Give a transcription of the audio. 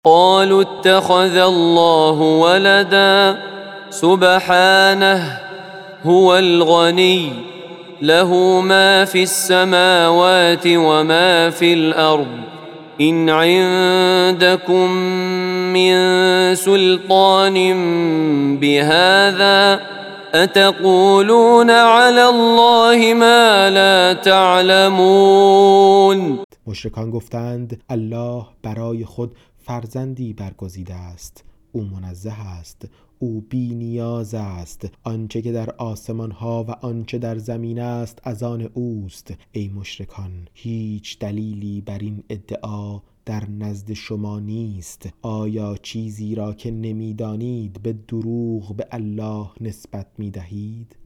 قالوا اتخذ الله ولدا سبحانه هو الغني له ما في السماوات وما في الأرض إن عندكم من سلطان بهذا أتقولون على الله ما لا تعلمون. مشرکان گفتند الله برای خود فرزندی برگزیده است، او منزه است، او بی نیاز است، آنچه که در آسمان ها و آنچه در زمین است از آن اوست. ای مشرکان، هیچ دلیلی بر این ادعا در نزد شما نیست. آیا چیزی را که نمیدانید به دروغ به الله نسبت می دهید؟